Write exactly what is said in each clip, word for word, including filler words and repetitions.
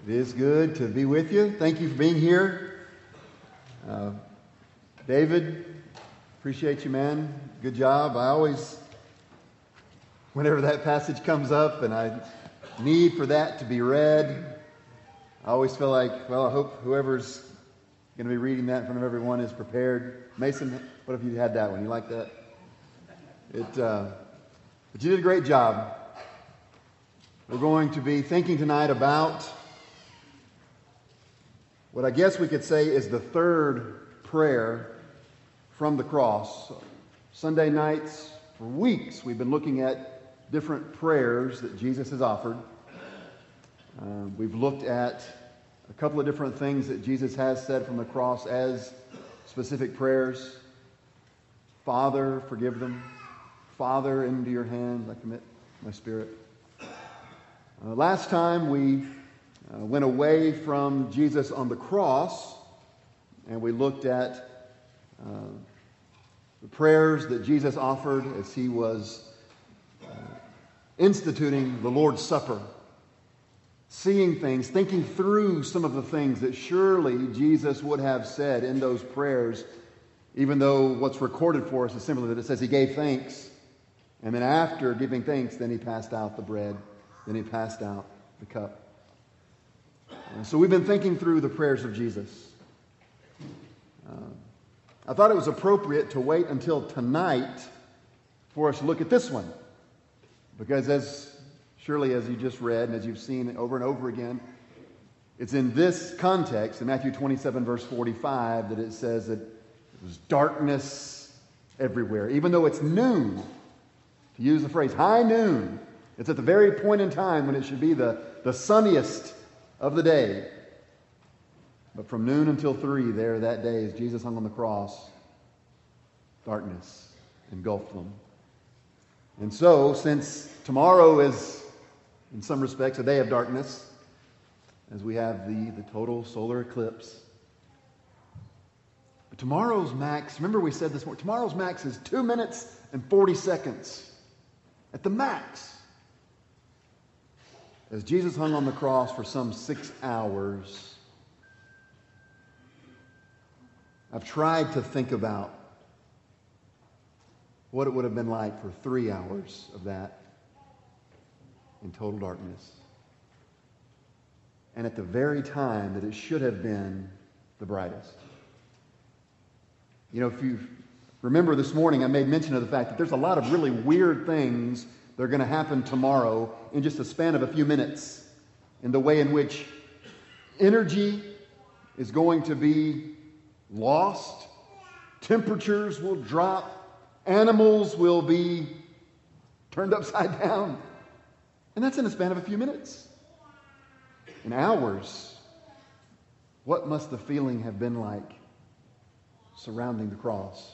It is good to be with you. Thank you for being here. Uh, David, appreciate you, man. Good job. I always, whenever that passage comes up and I need for that to be read, I always feel like, well, I hope whoever's going to be reading that in front of everyone is prepared. Mason, what if you had that one? You like that? It, uh, but you did a great job. We're going to be thinking tonight about what I guess we could say is the third prayer from the cross. Sunday nights, for weeks, we've been looking at different prayers that Jesus has offered. Uh, we've looked at a couple of different things that Jesus has said from the cross as specific prayers. Father, forgive them. Father, into your hands I commit my spirit. Uh, last time we uh, went away from Jesus on the cross and we looked at uh, the prayers that Jesus offered as he was uh, instituting the Lord's Supper. Seeing things, thinking through some of the things that surely Jesus would have said in those prayers, even though what's recorded for us is simply that it says he gave thanks, and then after giving thanks, then he passed out the bread, then he passed out the cup. And so we've been thinking through the prayers of Jesus. Uh, I thought it was appropriate to wait until tonight for us to look at this one, because as surely as you just read and as you've seen over and over again, it's in this context, in Matthew twenty-seven, verse forty-five, that it says that it was darkness everywhere. Even though it's noon, to use the phrase, high noon, it's at the very point in time when it should be the, the sunniest of the day. But from noon until three there that day, as Jesus hung on the cross, darkness engulfed them. And so, since tomorrow is in some respects a day of darkness, as we have the, the total solar eclipse. But tomorrow's max, remember we said this morning, tomorrow's max is two minutes and forty seconds. At the max. As Jesus hung on the cross for some six hours, I've tried to think about what it would have been like for three hours of that in total darkness. And at the very time that it should have been the brightest. You know, if you remember this morning, I made mention of the fact that there's a lot of really weird things that are going to happen tomorrow in just a span of a few minutes, in the way in which energy is going to be lost, temperatures will drop, animals will be turned upside down. And that's in a span of a few minutes. In hours, what must the feeling have been like surrounding the cross?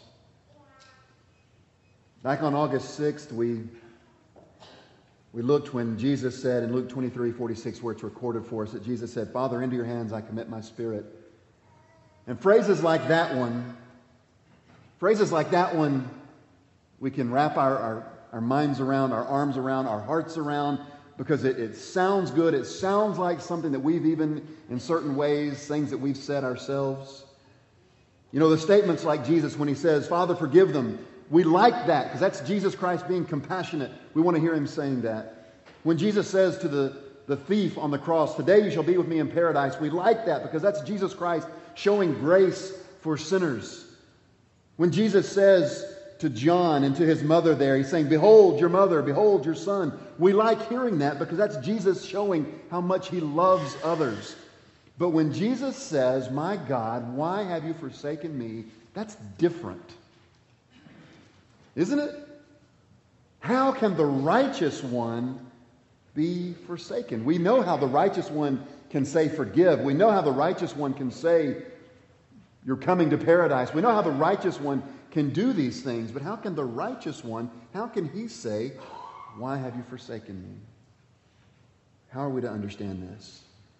Back on August sixth, we, we looked when Jesus said in Luke twenty-three forty-six, where it's recorded for us, that Jesus said, Father, into your hands I commit my spirit. And phrases like that one, phrases like that one, we can wrap our, our, our minds around, our arms around, our hearts around, because it, it sounds good. It sounds like something that we've even, in certain ways, things that we've said ourselves. You know, the statements like Jesus when he says, Father, forgive them. We like that because that's Jesus Christ being compassionate. We want to hear him saying that. When Jesus says to the, the thief on the cross, today you shall be with me in paradise, we like that because that's Jesus Christ showing grace for sinners. When Jesus says to John and to his mother there, he's saying, behold your mother, behold your son. We like hearing that because that's Jesus showing how much he loves others. But when Jesus says, my God, why have you forsaken me? That's different. Isn't it? How can the righteous one be forsaken? We know how the righteous one can say forgive. We know how the righteous one can say you're coming to paradise. We know how the righteous one can do these things. But how can the righteous one, how can he say, why have you forsaken me? How are we to understand this?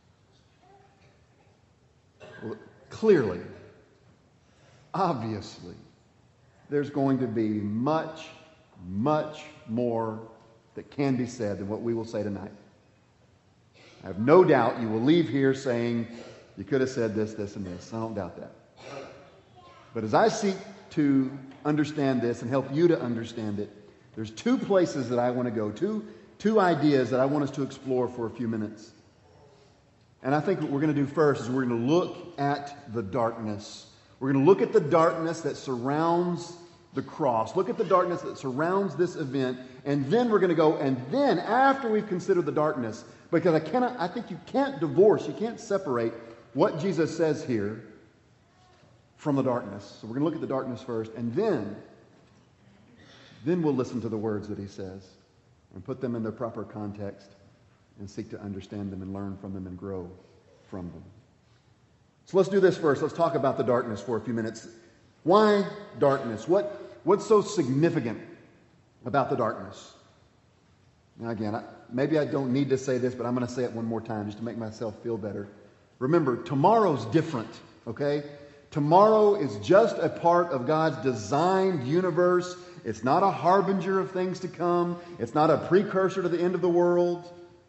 Well, clearly, obviously, there's going to be much, much more that can be said than what we will say tonight. I have no doubt you will leave here saying, you could have said this, this, and this. I don't doubt that. But as I seek to understand this and help you to understand it, there's two places that I want to go, two, two ideas that I want us to explore for a few minutes. And I think what we're going to do first is we're going to look at the darkness. We're going to look at the darkness that surrounds the cross. Look at the darkness that surrounds this event. And then we're going to go, and then after we've considered the darkness, because I cannot, I think you can't divorce, you can't separate what Jesus says here from the darkness. So we're going to look at the darkness first, and then, then we'll listen to the words that he says and put them in their proper context and seek to understand them and learn from them and grow from them. So let's do this first. Let's talk about the darkness for a few minutes. Why darkness? What, what's so significant about the darkness? Now again, I, maybe I don't need to say this, but I'm going to say it one more time just to make myself feel better. Remember, tomorrow's different, okay? Tomorrow is just a part of God's designed universe. It's not a harbinger of things to come. It's not a precursor to the end of the world.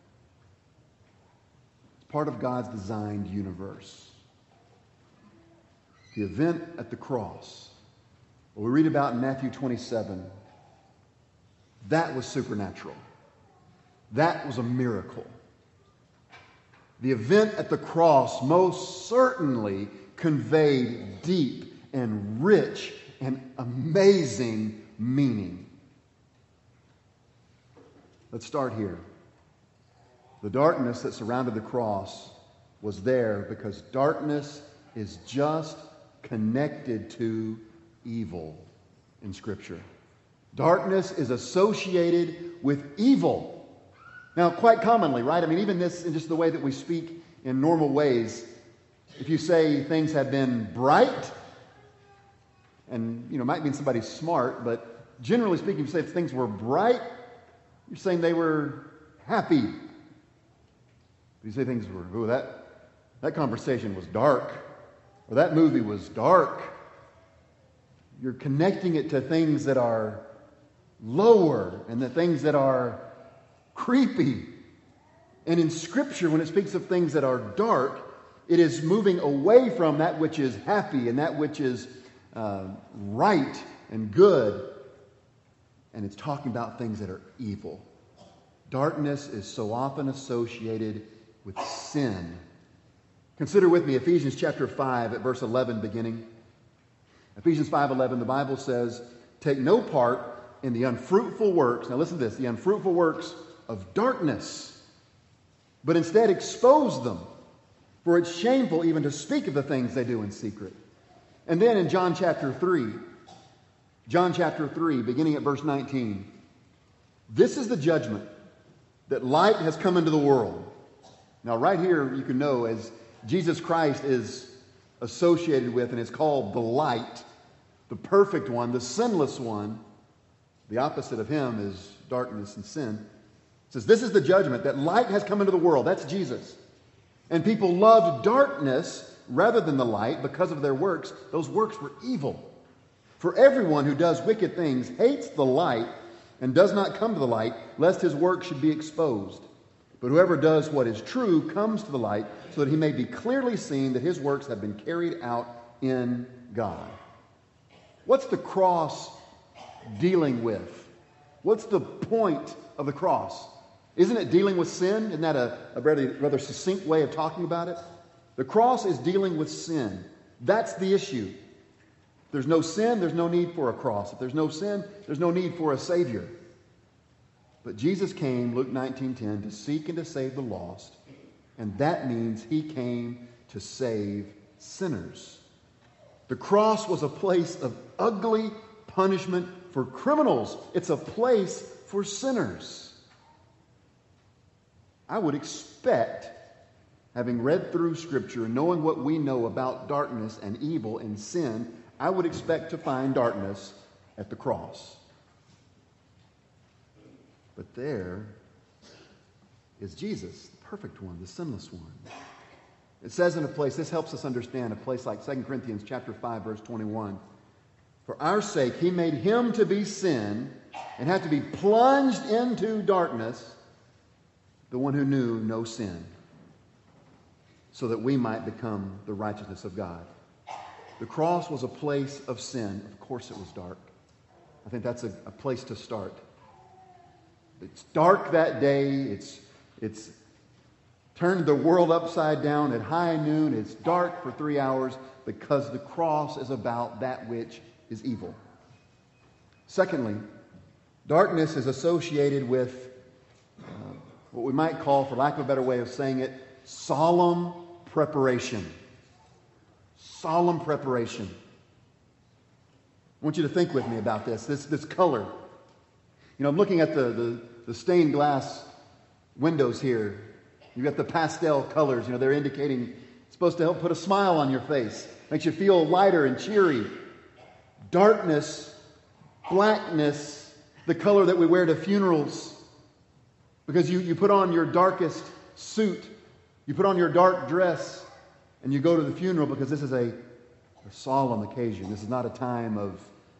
It's part of God's designed universe. The event at the cross, what we read about in Matthew twenty-seven, that was supernatural. That was a miracle. The event at the cross most certainly conveyed deep and rich and amazing meaning. Let's start here. The darkness that surrounded the cross was there because darkness is just connected to evil in Scripture. Darkness is associated with evil. Now, quite commonly, right? I mean, even this, in just the way that we speak in normal ways, if you say things have been bright, and, you know, might mean somebody's smart, but generally speaking, if you say if things were bright, you're saying they were happy. If you say things were, oh, that, that conversation was dark, or that movie was dark, you're connecting it to things that are lower and the things that are creepy. And in Scripture, when it speaks of things that are dark, it is moving away from that which is happy and that which is uh, right and good. And it's talking about things that are evil. Darkness is so often associated with sin. Consider with me Ephesians chapter five at verse eleven beginning. Ephesians five eleven, the Bible says, take no part in the unfruitful works. Now listen to this. The unfruitful works of darkness, but instead expose them. For it's shameful even to speak of the things they do in secret. And then in John chapter three, John chapter three, beginning at verse nineteen, this is the judgment, that light has come into the world. Now right here you can know as Jesus Christ is associated with and is called the light, the perfect one, the sinless one. The opposite of him is darkness and sin. It says, this is the judgment, that light has come into the world. That's Jesus. And people loved darkness rather than the light because of their works. Those works were evil. For everyone who does wicked things hates the light and does not come to the light, lest his work should be exposed. But whoever does what is true comes to the light, so that he may be clearly seen that his works have been carried out in God. What's the cross dealing with? What's the point of the cross? Isn't it dealing with sin? Isn't that a, a rather, rather succinct way of talking about it? The cross is dealing with sin. That's the issue. If there's no sin, there's no need for a cross. If there's no sin, there's no need for a Savior. But Jesus came, Luke nineteen ten, to seek and to save the lost. And that means he came to save sinners. The cross was a place of ugly punishment for criminals. It's a place for sinners. I would expect, having read through Scripture and knowing what we know about darkness and evil and sin, I would expect to find darkness at the cross. But there is Jesus, the perfect one, the sinless one. It says in a place, this helps us understand, a place like Second Corinthians chapter five, verse twenty-one. For our sake, he made him to be sin and had to be plunged into darkness, the one who knew no sin. so that we might become the righteousness of God. The cross was a place of sin. Of course it was dark. I think that's a, a place to start. It's dark that day. It's, it's turned the world upside down at high noon. It's dark for three hours because the cross is about that which is evil. Secondly, darkness is associated with uh, what we might call, for lack of a better way of saying it, solemn preparation. Solemn preparation. I want you to think with me about this, this, this color. You know, I'm looking at the, the, the stained glass windows here. You've got the pastel colors. You know, they're indicating, it's supposed to help put a smile on your face. Makes you feel lighter and cheery. Darkness, blackness, the color that we wear to funerals. Because you, you put on your darkest suit, you put on your dark dress, and you go to the funeral because this is a, a solemn occasion. This is not a time of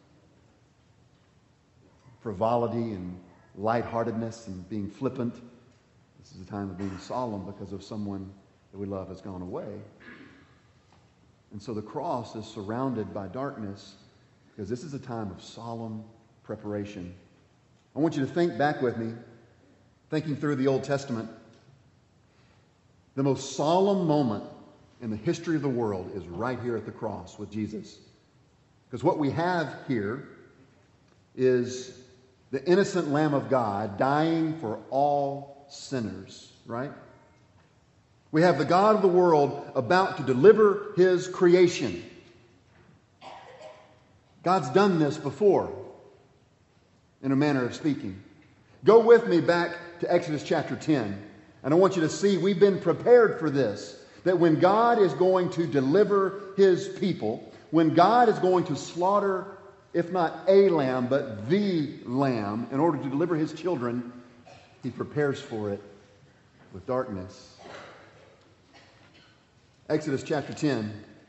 frivolity and lightheartedness and being flippant. This is a time of being solemn because of someone that we love has gone away. And so the cross is surrounded by darkness because this is a time of solemn preparation. I want you to think back with me, thinking through the Old Testament. The most solemn moment in the history of the world is right here at the cross with Jesus. Because what we have here is the innocent Lamb of God dying for all sinners, right? We have the God of the world about to deliver His creation. God's done this before, in a manner of speaking. Go with me back to Exodus chapter ten, and I want you to see we've been prepared for this. That when God is going to deliver His people, when God is going to slaughter, if not a lamb, but the lamb, in order to deliver His children, He prepares for it with darkness. Exodus chapter ten.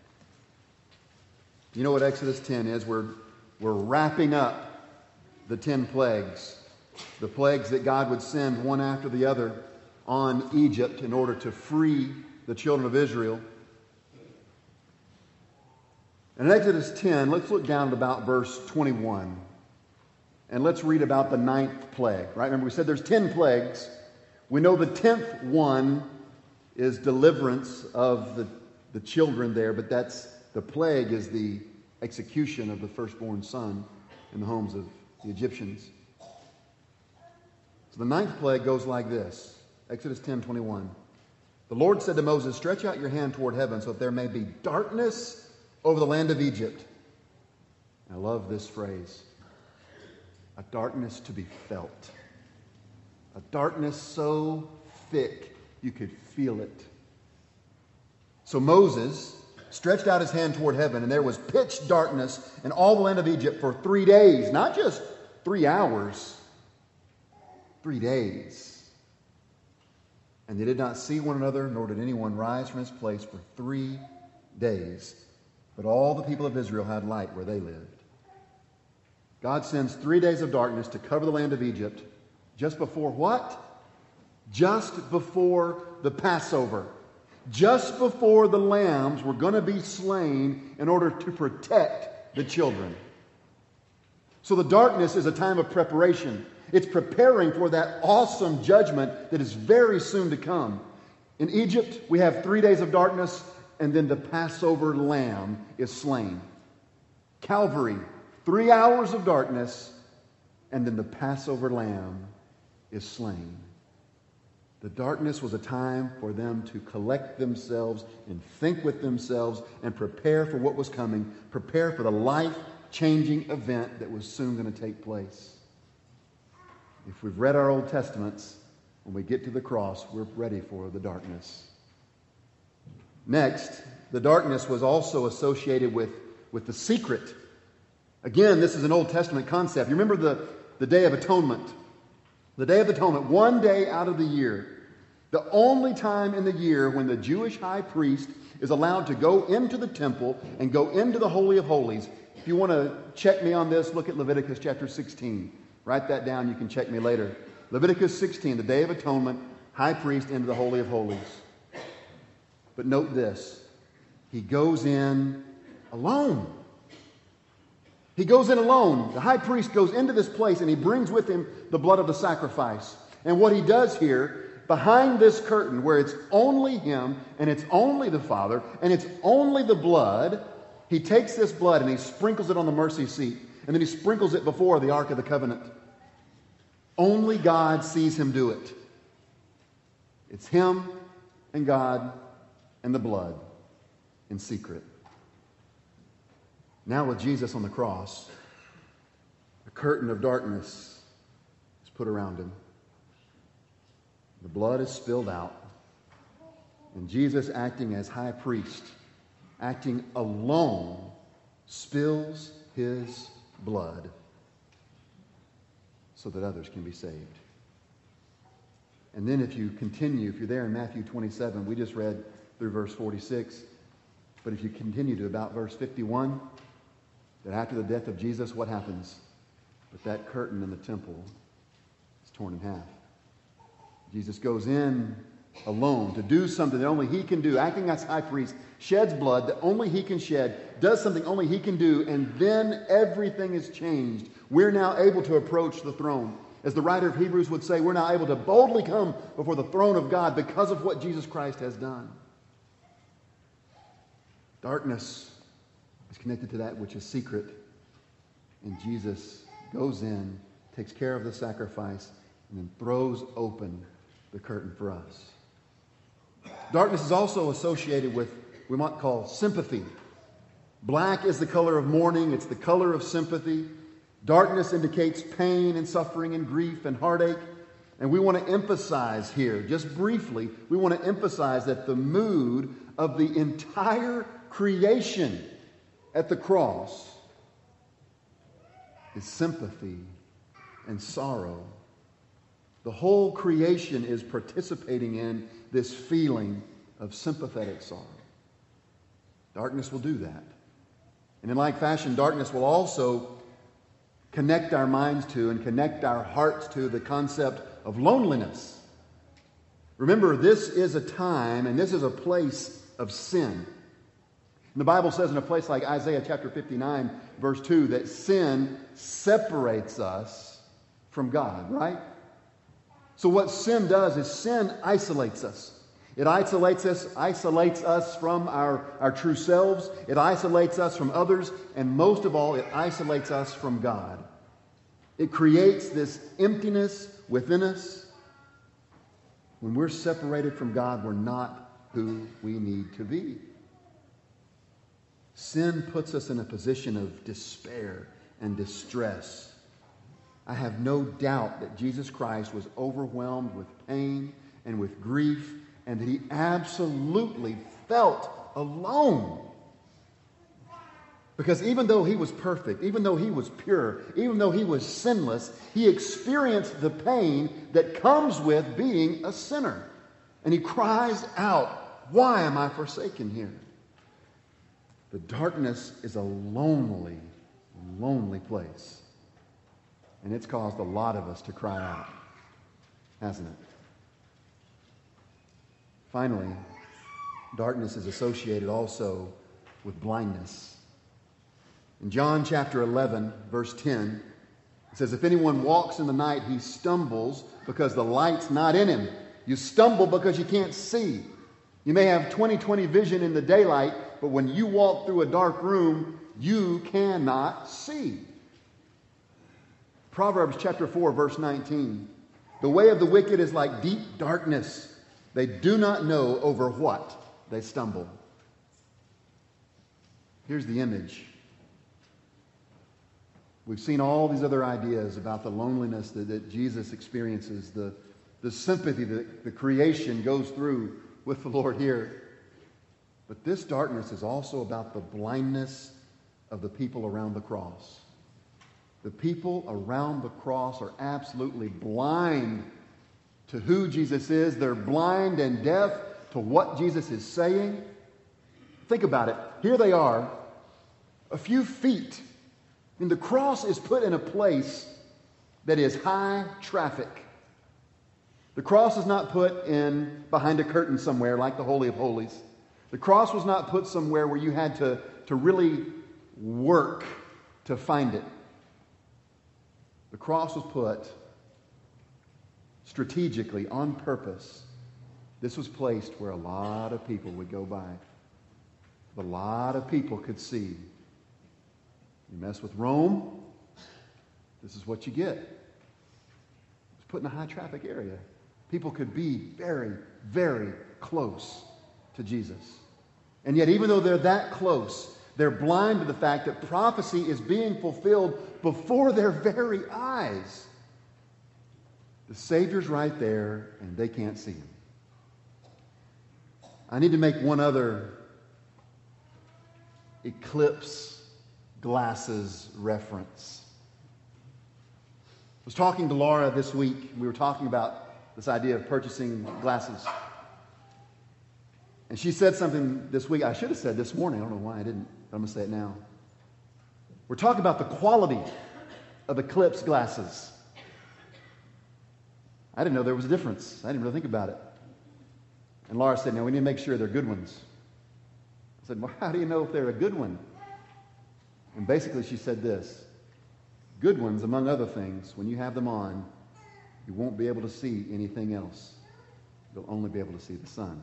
You know what Exodus ten is? We're, we're wrapping up the ten plagues. The plagues that God would send one after the other on Egypt in order to free the children of Israel. And in Exodus ten, let's look down at about verse twenty-one. And let's read about the ninth plague. Right? Remember, we said there's ten plagues. We know the tenth one is deliverance of the, the children there, but that's the plague is the execution of the firstborn son in the homes of the Egyptians. So the ninth plague goes like this. Exodus ten twenty-one. The Lord said to Moses, "Stretch out your hand toward heaven so that there may be darkness over the land of Egypt." I love this phrase. A darkness to be felt. A darkness so thick you could feel it. So Moses stretched out his hand toward heaven, and there was pitch darkness in all the land of Egypt for three days. Not just three hours. Three days. And they did not see one another, nor did anyone rise from his place for three days. But all the people of Israel had light where they lived. God sends three days of darkness to cover the land of Egypt just before what? Just before the Passover. Just before the lambs were going to be slain in order to protect the children. So the darkness is a time of preparation. It's preparing for that awesome judgment that is very soon to come. In Egypt, we have three days of darkness, and then the Passover lamb is slain. Calvary, three hours of darkness, and then the Passover lamb is slain. The darkness was a time for them to collect themselves and think with themselves and prepare for what was coming, prepare for the life-changing event that was soon going to take place. If we've read our Old Testaments, when we get to the cross, we're ready for the darkness. Next, the darkness was also associated with, with the secret. Again, this is an Old Testament concept. You remember the, the Day of Atonement. The Day of Atonement, one day out of the year. The only time in the year when the Jewish high priest is allowed to go into the temple and go into the Holy of Holies. If you want to check me on this, look at Leviticus chapter sixteen. Write that down. You can check me later. Leviticus sixteen, the Day of Atonement, high priest into the Holy of Holies. But note this, he goes in alone. He goes in alone. The high priest goes into this place and he brings with him the blood of the sacrifice. And what he does here, behind this curtain where it's only him and it's only the Father and it's only the blood, he takes this blood and he sprinkles it on the mercy seat. And then he sprinkles it before the Ark of the Covenant. Only God sees him do it. It's him and God and the blood in secret. Now with Jesus on the cross, a curtain of darkness is put around him. The blood is spilled out. And Jesus, acting as high priest, acting alone, spills his blood so that others can be saved. And then if you continue, if you're there in Matthew twenty-seven, we just read through verse forty-six, but if you continue to about verse fifty-one, that after the death of Jesus, what happens? But that curtain in the temple is torn in half. Jesus goes in alone to do something that only he can do, acting as high priest, sheds blood that only he can shed, does something only he can do, and then everything is changed. We're now able to approach the throne. As the writer of Hebrews would say, we're now able to boldly come before the throne of God because of what Jesus Christ has done. Darkness is connected to that which is secret. And Jesus goes in, takes care of the sacrifice, and then throws open the curtain for us. Darkness is also associated with, we might call, sympathy. Black is the color of mourning. It's the color of sympathy. Darkness indicates pain and suffering and grief and heartache. And we want to emphasize here, just briefly, we want to emphasize that the mood of the entire creation at the cross is sympathy and sorrow. The whole creation is participating in this feeling of sympathetic sorrow. Darkness will do that. And in like fashion, darkness will also connect our minds to and connect our hearts to the concept of loneliness. Remember, this is a time and this is a place of sin. And the Bible says in a place like Isaiah chapter fifty-nine, verse two, that sin separates us from God, right? So what sin does is sin isolates us. It isolates us, isolates us from our, our true selves. It isolates us from others. And most of all, it isolates us from God. It creates this emptiness within us. When we're separated from God, we're not who we need to be. Sin puts us in a position of despair and distress. I have no doubt that Jesus Christ was overwhelmed with pain and with grief, and that he absolutely felt alone. Because even though he was perfect, even though he was pure, even though he was sinless, he experienced the pain that comes with being a sinner. And he cries out, "Why am I forsaken here?" The darkness is a lonely, lonely place. And it's caused a lot of us to cry out, hasn't it? Finally, darkness is associated also with blindness. In John chapter eleven, verse ten, it says, "If anyone walks in the night, he stumbles because the light's not in him." You stumble because you can't see. You may have twenty twenty vision in the daylight, but when you walk through a dark room, you cannot see. Proverbs chapter four, verse nineteen. "The way of the wicked is like deep darkness. They do not know over what they stumble." Here's the image. We've seen all these other ideas about the loneliness that, that Jesus experiences, the, the sympathy that the creation goes through with the Lord here. But this darkness is also about the blindness of the people around the cross. The people around the cross are absolutely blind to who Jesus is. They're blind and deaf to what Jesus is saying. Think about it. Here they are, a few feet. And the cross is put in a place that is high traffic. The cross is not put in behind a curtain somewhere like the Holy of Holies. The cross was not put somewhere where you had to, to really work to find it. The cross was put strategically, on purpose. This was placed where a lot of people would go by. A lot of people could see. You mess with Rome, this is what you get. It's put in a high traffic area. People could be very, very close to Jesus. And yet, even though they're that close, they're blind to the fact that prophecy is being fulfilled before their very eyes. The Savior's right there, and they can't see him. I need to make one other eclipse glasses reference. I was talking to Laura this week. We were talking about this idea of purchasing glasses. And she said something this week I should have said this morning. I don't know why I didn't, but I'm going to say it now. We're talking about the quality of eclipse glasses. I didn't know there was a difference. I didn't really think about it. And Laura said, "Now we need to make sure they're good ones." I said, "Well, how do you know if they're a good one?" And basically she said this: good ones, among other things, when you have them on, you won't be able to see anything else. You'll only be able to see the sun.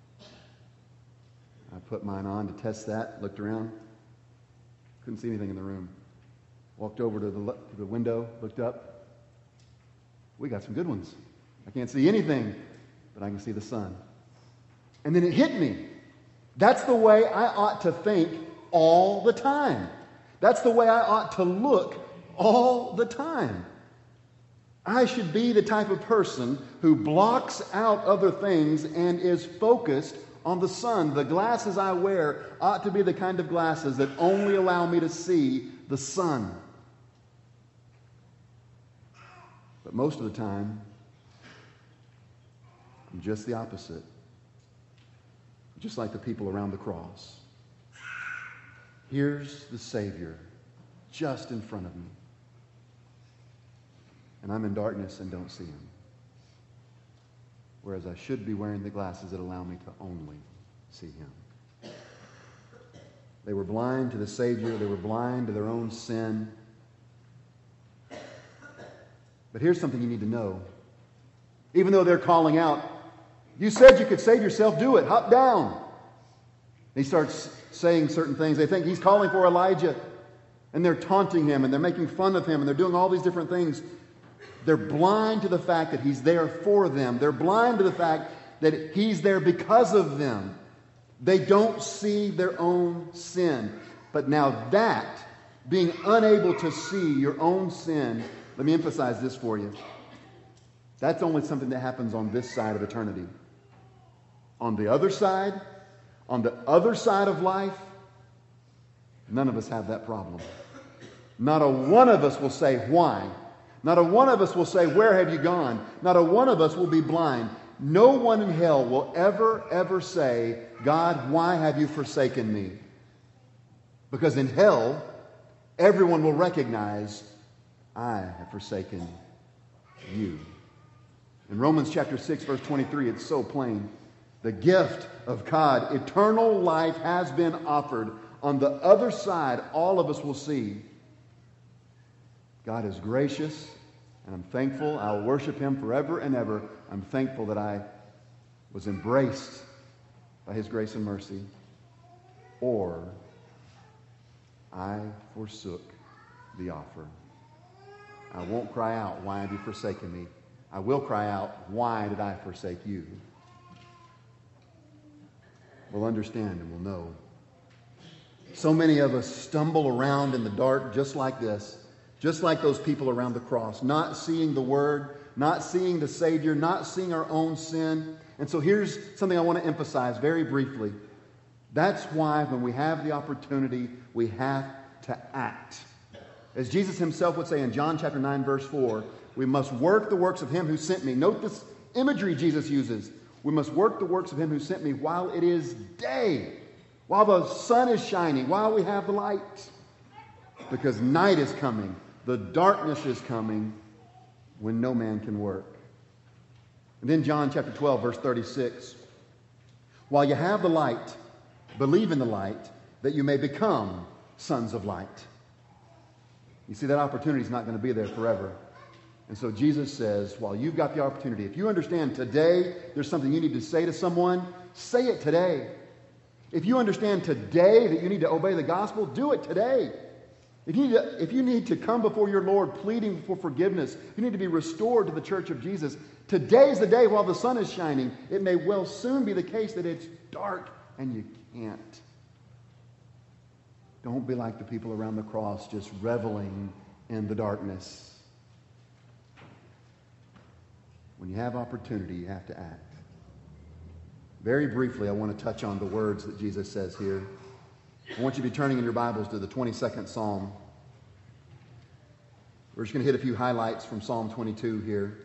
I put mine on to test that, looked around, couldn't see anything in the room. Walked over to the, to the window, looked up. We got some good ones. I can't see anything, but I can see the sun. And then it hit me. That's the way I ought to think all the time. That's the way I ought to look all the time. I should be the type of person who blocks out other things and is focused on the sun. The glasses I wear ought to be the kind of glasses that only allow me to see the sun. But most of the time, I'm just the opposite. Just like the people around the cross. Here's the Savior just in front of me. And I'm in darkness and don't see him. Whereas I should be wearing the glasses that allow me to only see him. They were blind to the Savior. They were blind to their own sin. But here's something you need to know. Even though they're calling out, "You said you could save yourself, do it, hop down." He starts saying certain things. They think he's calling for Elijah. And they're taunting him and they're making fun of him and they're doing all these different things. They're blind to the fact that he's there for them. They're blind to the fact that he's there because of them. They don't see their own sin. But now that, being unable to see your own sin, let me emphasize this for you. That's only something that happens on this side of eternity. On the other side, on the other side of life, none of us have that problem. Not a one of us will say, "Why?" Not a one of us will say, "Where have you gone?" Not a one of us will be blind. No one in hell will ever, ever say, "God, why have you forsaken me?" Because in hell, everyone will recognize, "I have forsaken you." In Romans chapter six, verse twenty-three, it's so plain. The gift of God, eternal life, has been offered. On the other side, all of us will see God is gracious, and I'm thankful. I'll worship him forever and ever. I'm thankful that I was embraced by his grace and mercy. Or I forsook the offer. I won't cry out, "Why have you forsaken me?" I will cry out, "Why did I forsake you?" We'll understand and we'll know. So many of us stumble around in the dark just like this. Just like those people around the cross, not seeing the Word, not seeing the Savior, not seeing our own sin. And so here's something I want to emphasize very briefly. That's why when we have the opportunity, we have to act. As Jesus himself would say in John chapter nine, verse four, we must work the works of him who sent me. Note this imagery Jesus uses. We must work the works of him who sent me while it is day, while the sun is shining, while we have the light. Because night is coming. The darkness is coming when no man can work. And then John chapter twelve, verse thirty-six. While you have the light, Believe in the light, that you may become sons of light. You see, that opportunity is not going to be there forever. And so Jesus says, while you've got the opportunity, if you understand today there's something you need to say to someone, say it today. If you understand today that you need to obey the gospel, do it today. If you need to, if you need to come before your Lord pleading for forgiveness, you need to be restored to the church of Jesus, today is the day while the sun is shining. It may well soon be the case that it's dark and you can't. Don't be like the people around the cross just reveling in the darkness. When you have opportunity, you have to act. Very briefly, I want to touch on the words that Jesus says here. I want you to be turning in your Bibles to the twenty-second Psalm. We're just going to hit a few highlights from Psalm twenty-two here.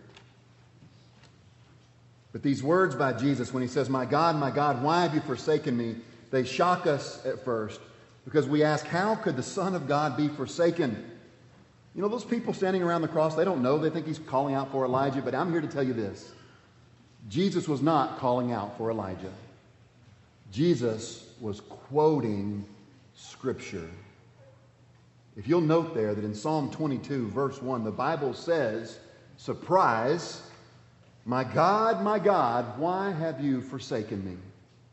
But these words by Jesus, when he says, "My God, my God, why have you forsaken me?" they shock us at first because we ask, how could the Son of God be forsaken? You know, those people standing around the cross, they don't know. They think he's calling out for Elijah. But I'm here to tell you this. Jesus was not calling out for Elijah. Jesus was quoting Scripture. If you'll note there that in Psalm twenty-two, verse one, the Bible says, surprise, "My God, my God, why have you forsaken me?"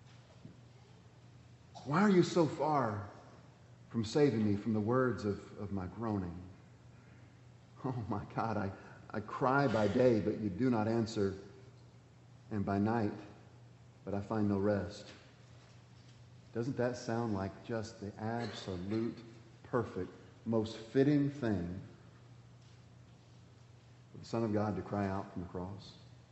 Why are you so far from saving me from the words of, of my groaning? Oh my God, I, I cry by day, but you do not answer, and by night, but I find no rest. Doesn't that sound like just the absolute, perfect, most fitting thing for the Son of God to cry out from the cross?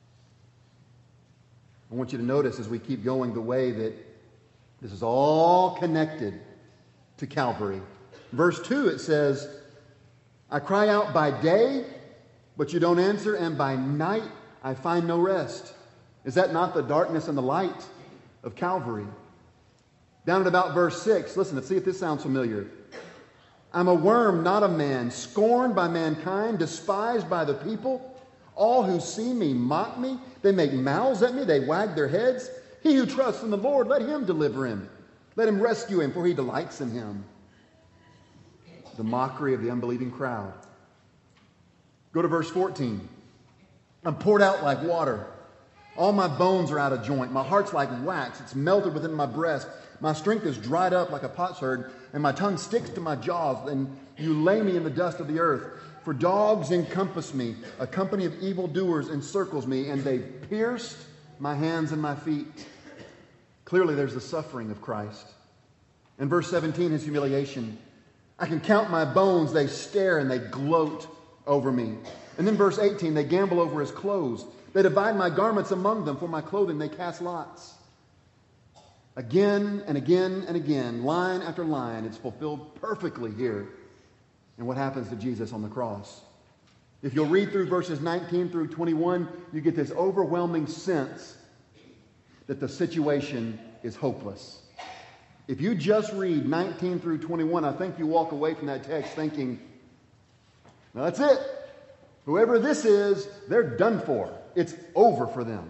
I want you to notice as we keep going the way that this is all connected to Calvary. Verse two, it says, "I cry out by day, but you don't answer, and by night I find no rest." Is that not the darkness and the light of Calvary? Down at about verse six, listen, let's see if this sounds familiar. "I'm a worm, not a man, scorned by mankind, despised by the people. All who see me mock me. They make mouths at me. They wag their heads. He who trusts in the Lord, let him deliver him. Let him rescue him, for he delights in him." The mockery of the unbelieving crowd. Go to verse fourteen. "I'm poured out like water. All my bones are out of joint. My heart's like wax. It's melted within my breast. My strength is dried up like a potsherd, and my tongue sticks to my jaws. And you lay me in the dust of the earth. For dogs encompass me. A company of evildoers encircles me, and they pierced my hands and my feet." Clearly, there's the suffering of Christ. In verse seventeen, his humiliation. "I can count my bones. They stare and they gloat over me." And then verse eighteen, "They gamble over his clothes. They divide my garments among them. For my clothing they cast lots." Again and again and again, line after line, it's fulfilled perfectly here. And what happens to Jesus on the cross? If you'll read through verses nineteen through twenty-one, you get this overwhelming sense that the situation is hopeless. If you just read nineteen through twenty-one, I think you walk away from that text thinking, "Now that's it. Whoever this is, they're done for. It's over for them."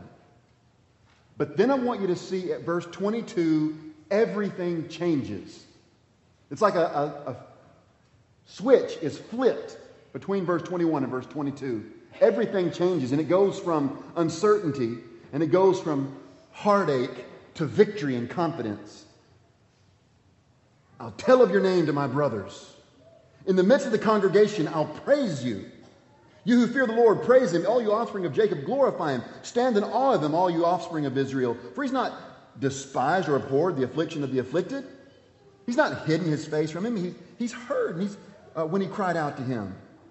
But then I want you to see at verse twenty-two, everything changes. It's like a, a, a switch is flipped between verse twenty-one and verse twenty-two. Everything changes, and it goes from uncertainty, and it goes from heartache to victory and confidence. "I'll tell of your name to my brothers. In the midst of the congregation, I'll praise you. You who fear the Lord, praise him. All you offspring of Jacob, glorify him. Stand in awe of him, all you offspring of Israel. For he's not despised or abhorred the affliction of the afflicted. He's not hidden his face from him. He, he's heard he's, uh, when he cried out to him."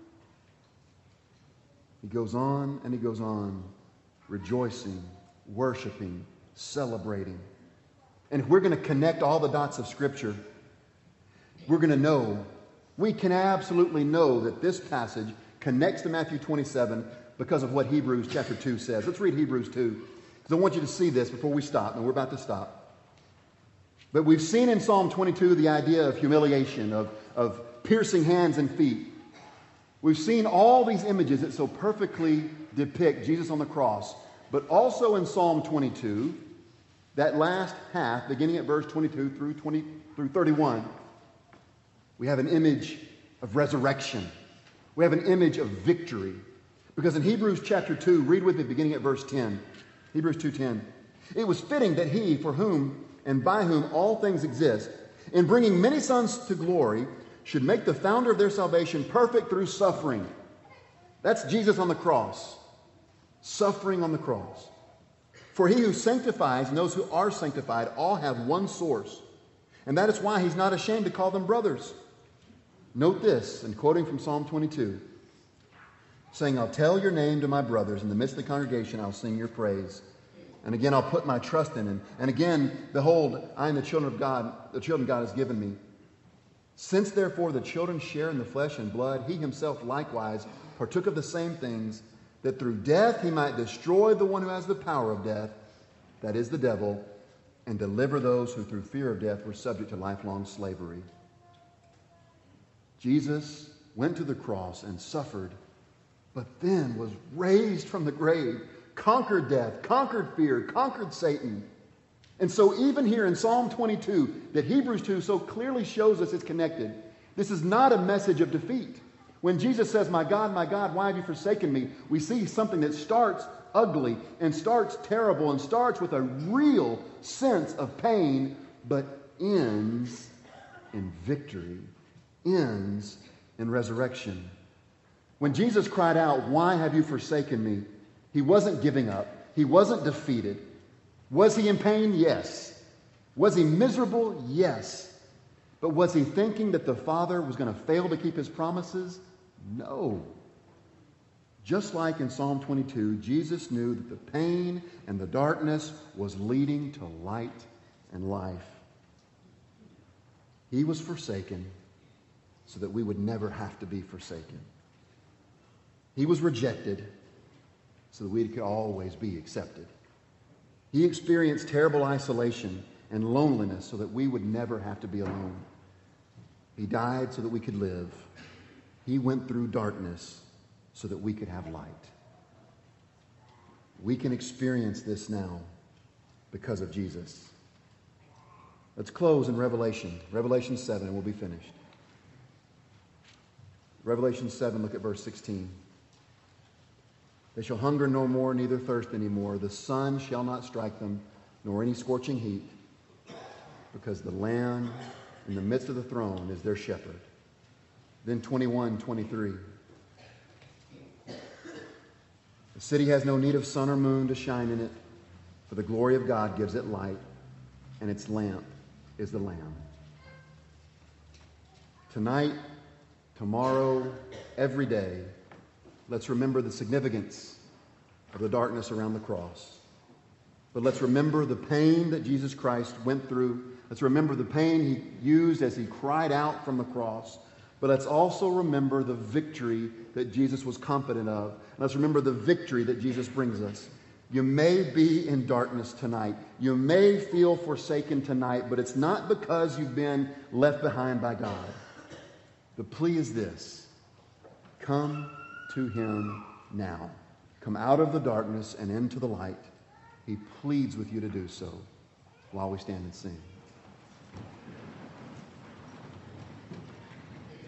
He goes on and he goes on, rejoicing, worshiping, celebrating. And if we're going to connect all the dots of Scripture, we're going to know, we can absolutely know that this passage connects to Matthew twenty-seven because of what Hebrews chapter two says. Let's read Hebrews two, because I want you to see this before we stop, and we're about to stop. But we've seen in Psalm twenty-two the idea of humiliation, of, of piercing hands and feet. We've seen all these images that so perfectly depict Jesus on the cross. But also in Psalm twenty-two, That last half, beginning at verse twenty-two through twenty through thirty-one, we have an image of resurrection. We have an image of victory. Because in Hebrews chapter two, read with me beginning at verse ten. Hebrews two ten. It was fitting that he, for whom and by whom all things exist, in bringing many sons to glory, should make the founder of their salvation perfect through suffering. That's Jesus on the cross. Suffering on the cross. For he who sanctifies and those who are sanctified all have one source. And that is why he's not ashamed to call them brothers. Note this, and quoting from Psalm twenty-two, saying, I'll tell your name to my brothers. In the midst of the congregation, I'll sing your praise. And again, I'll put my trust in him. And again, behold, I am the children of God, the children God has given me. Since therefore the children share in the flesh and blood, he himself likewise partook of the same things, that through death he might destroy the one who has the power of death, that is the devil, and deliver those who through fear of death were subject to lifelong slavery. Jesus went to the cross and suffered, but then was raised from the grave, conquered death, conquered fear, conquered Satan. And so even here in Psalm twenty-two, that Hebrews two so clearly shows us is connected, this is not a message of defeat. When Jesus says, my God, my God, why have you forsaken me? We see something that starts ugly and starts terrible and starts with a real sense of pain, but ends in victory, ends in resurrection. When Jesus cried out, why have you forsaken me? He wasn't giving up. He wasn't defeated. Was he in pain? Yes. Was he miserable? Yes. But was he thinking that the Father was going to fail to keep his promises? No. Just like in Psalm twenty-two, Jesus knew that the pain and the darkness was leading to light and life. He was forsaken so that we would never have to be forsaken. He was rejected so that we could always be accepted. He experienced terrible isolation and loneliness so that we would never have to be alone. He died so that we could live. He went through darkness so that we could have light. We can experience this now because of Jesus. Let's close in Revelation. Revelation seven, and we'll be finished. Revelation seven, look at verse sixteen. They shall hunger no more, neither thirst any more. The sun shall not strike them, nor any scorching heat, because the Lamb in the midst of the throne is their shepherd. Then twenty-one, twenty-three. The city has no need of sun or moon to shine in it, for the glory of God gives it light, and its lamp is the Lamb. Tonight, tomorrow, every day, let's remember the significance of the darkness around the cross. But let's remember the pain that Jesus Christ went through. Let's remember the pain he used as he cried out from the cross. But let's also remember the victory that Jesus was confident of. And let's remember the victory that Jesus brings us. You may be in darkness tonight. You may feel forsaken tonight, but it's not because you've been left behind by God. The plea is this: come to him now. Come out of the darkness and into the light. He pleads with you to do so while we stand and sing.